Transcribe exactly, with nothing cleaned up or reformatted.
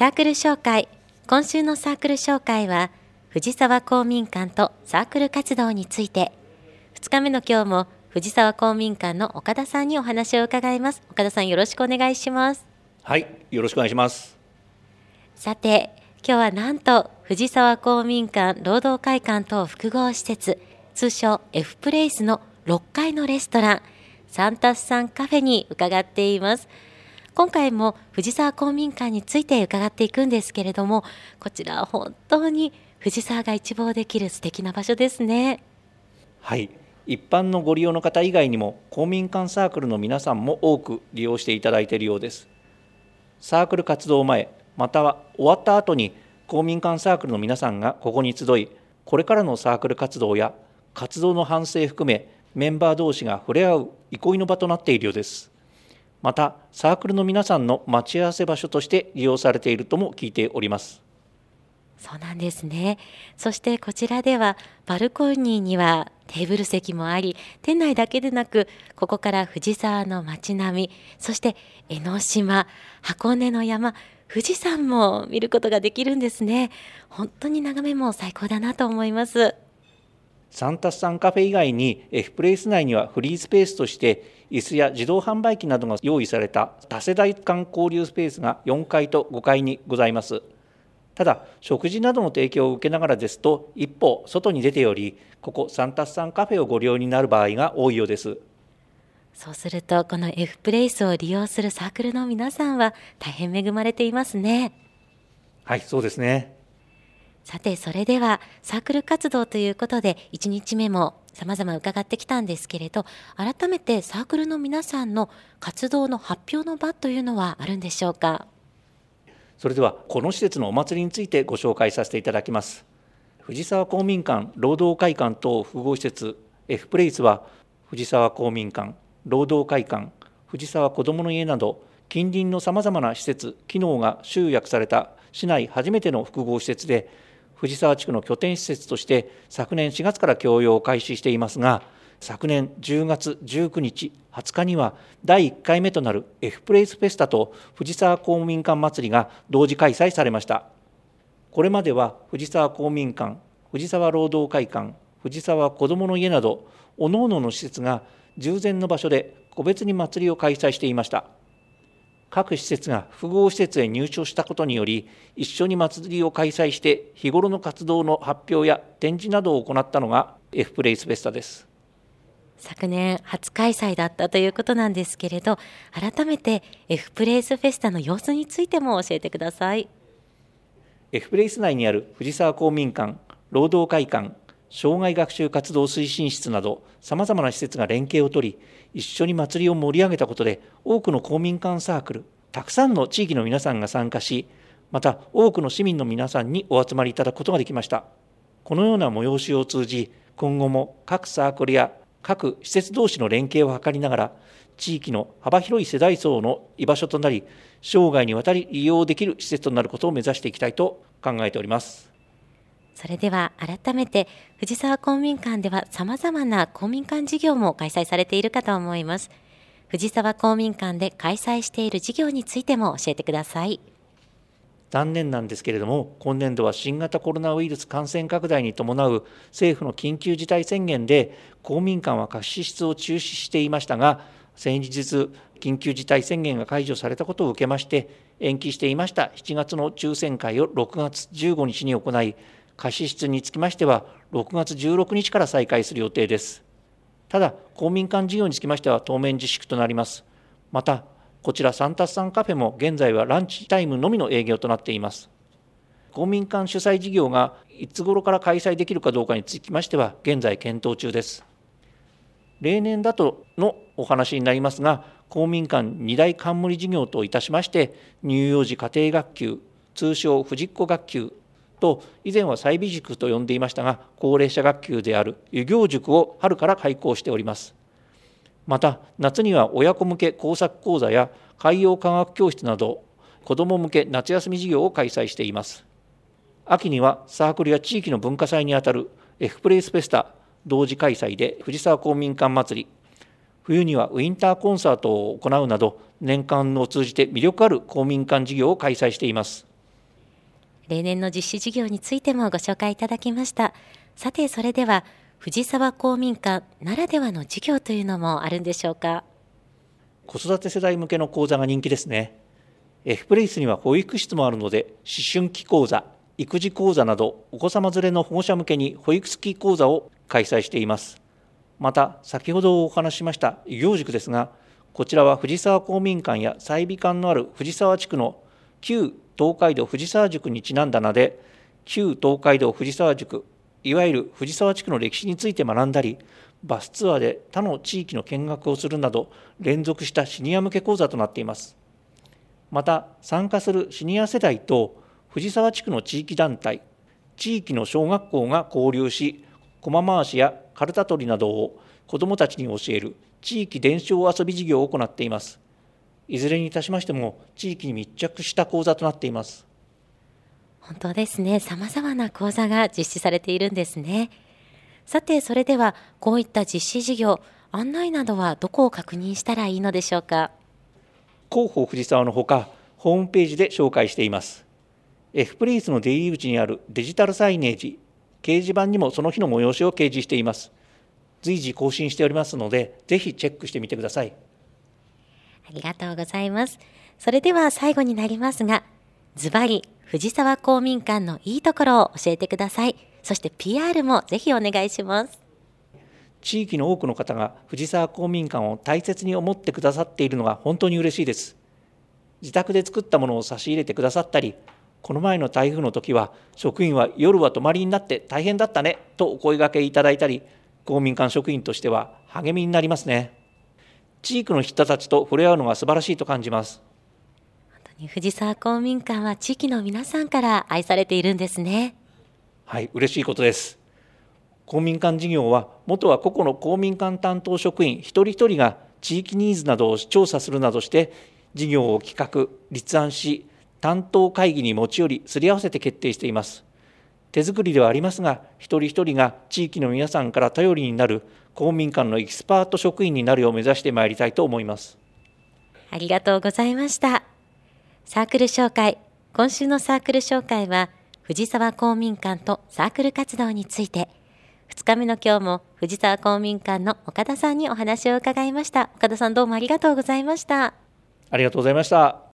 サークル紹介。今週のサークル紹介は藤沢公民館とサークル活動について。ふつかめの今日も藤沢公民館の岡田さんにお話を伺います。岡田さん、よろしくお願いします。 はい、よろしくお願いします。 さて、今日はなんと藤沢公民館労働会館等複合施設、通称 F プレイスのろっかいのレストランサンタスさんカフェに伺っています。今回も藤沢公民館について伺っていくんですけれども、こちらは本当に藤沢が一望できる素敵な場所ですね。 はい、一般のご利用の方以外にも公民館サークルの皆さんも多く利用していただいているようです。サークル活動前または終わった後に公民館サークルの皆さんがここに集い、これからのサークル活動や活動の反省含めメンバー同士が触れ合う憩いの場となっているようです。またサークルの皆さんの待ち合わせ場所として利用されているとも聞いております。 そうなんですね。そしてこちらではバルコニーにはテーブル席もあり、店内だけでなくここから藤沢の街並み、そして江ノ島、箱根の山、富士山も見ることができるんですね。本当に眺めも最高だなと思います。 サンタスさんカフェ以外に F プレイス内にはフリースペースとして椅子や自動販売機などが用意された多世代間交流スペースがよんかいとごかいにございます。ただ食事などの提供を受けながらですと一歩外に出てよりここサンタスさんカフェをご利用になる場合が多いようです。 そうするとこの F プレイスを利用するサークルの皆さんは大変恵まれていますね。 はい、そうですね。 さて、それではサークル活動ということでいちにちめも様々伺ってきたんですけれど、改めてサークルの皆さんの活動の発表の場というのはあるんでしょうか。 それではこの施設のお祭りについてご紹介させていただきます。藤沢公民館労働会館等複合施設 F プレイスは藤沢公民館、労働会館、藤沢こどもの家など近隣のさまざまな施設、機能が集約された市内初めての複合施設で、藤沢地区の拠点施設として昨年しがつから供用を開始していますが、昨年じゅうがつじゅうくにち、はつかにはだいいっかいめとなる F プレイスフェスタと藤沢公民館祭りが同時開催されました。これまでは藤沢公民館、藤沢労働会館、藤沢こどもの家など各々の施設が従前の場所で個別に祭りを開催していました。各施設が複合施設へ入所したことにより、一緒に祭りを開催して日頃の活動の発表や展示などを行ったのが F プレイスフェスタです。 昨年初開催だったということなんですけれど、改めて F プレイスフェスタの様子についても教えてください。 F プレイス内にある藤沢公民館、労働会館、障害学習活動推進室などさまざまな施設が連携を取り、一緒に祭りを盛り上げたことで多くの公民館サークル、たくさんの地域の皆さんが参加し、また多くの市民の皆さんにお集まりいただくことができました。このような催しを通じ、今後も各サークルや各施設同士の連携を図りながら、地域の幅広い世代層の居場所となり、生涯にわたり利用できる施設となることを目指していきたいと考えております。 それでは改めて藤沢公民館では様々な公民館事業も開催されているかと思います。藤沢公民館で開催している事業についても教えてください。 残念なんですけれども、今年度は新型コロナウイルス感染拡大に伴う政府の緊急事態宣言で公民館は貸し出を中止していましたが、先日緊急事態宣言が解除されたことを受けまして延期していましたしちがつの抽選会をろくがつじゅうごにちに行い、貸し出につきましてはろくがつじゅうろくにちから再開する予定です。ただ公民館事業につきましては当面自粛となります。またこちらサンタスさんカフェも現在はランチタイムのみの営業となっています。公民館主催事業がいつ頃から開催できるかどうかにつきましては現在検討中です。例年だとのお話になりますが、公民館に大冠事業といたしまして乳幼児家庭学級、通称藤子学級と以前は再美塾と呼んでいましたが高齢者学級である遊行塾を春から開講しております。また夏には親子向け工作講座や海洋科学教室など子ども向け夏休み授業を開催しています。秋にはサークルや地域の文化祭にあたる F プレイスフェスタ同時開催で藤沢公民館祭り、冬にはウィンターコンサートを行うなど年間を通じて魅力ある公民館事業を開催しています。 例年の実施事業についてもご紹介いただきました。さて、それでは藤沢公民館ならではの授業というのもあるんでしょうか。 子育て世代向けの講座が人気ですね。F プレイスには保育室もあるので、思春期講座、育児講座などお子様連れの保護者向けに保育付き講座を開催しています。また先ほどお話ししました異業塾ですが、こちらは藤沢公民館や済美館のある藤沢地区の旧東海道藤沢塾にちなんだ名で、旧東海道藤沢塾、いわゆる藤沢地区の歴史について学んだり、バスツアーで他の地域の見学をするなど連続したシニア向け講座となっています。また参加するシニア世代と藤沢地区の地域団体、地域の小学校が交流し、駒回しやカルタ取りなどを子どもたちに教える地域伝承遊び事業を行っています。いずれにいたしましても地域に密着した講座となっています。 本当ですね。様々な講座が実施されているんですね。さて、それではこういった実施事業、案内などはどこを確認したらいいのでしょうか。 広報藤沢のほか、ホームページで紹介しています。F プレイスの出入り口にあるデジタルサイネージ、掲示板にもその日の催しを掲示しています。随時更新しておりますので、ぜひチェックしてみてください。 ありがとうございます。それでは最後になりますが、ズバリ藤沢公民館のいいところを教えてください。そして ピーアール もぜひお願いします。 地域の多くの方が藤沢公民館を大切に思ってくださっているのが本当に嬉しいです。自宅で作ったものを差し入れてくださったり、この前の台風の時は職員は夜は泊まりになって大変だったねとお声掛けいただいたり、公民館職員としては励みになりますね。地域の人たちと触れ合うのが素晴らしいと感じます。 本当に藤沢公民館は地域の皆さんから愛されているんですね。 はい、嬉しいことです。公民館事業は元は個々の公民館担当職員一人一人が地域ニーズなどを調査するなどして事業を企画、立案し、担当会議に持ち寄りすり合わせて決定しています。手作りではありますが、一人一人が地域の皆さんから頼りになる公民館のエキスパート職員になるよう目指してまいりたいと思います。 ありがとうございました。サークル紹介。今週のサークル紹介は藤沢公民館とサークル活動について、ふつかめの今日も藤沢公民館の岡田さんにお話を伺いました。岡田さん、どうもありがとうございました。 ありがとうございました。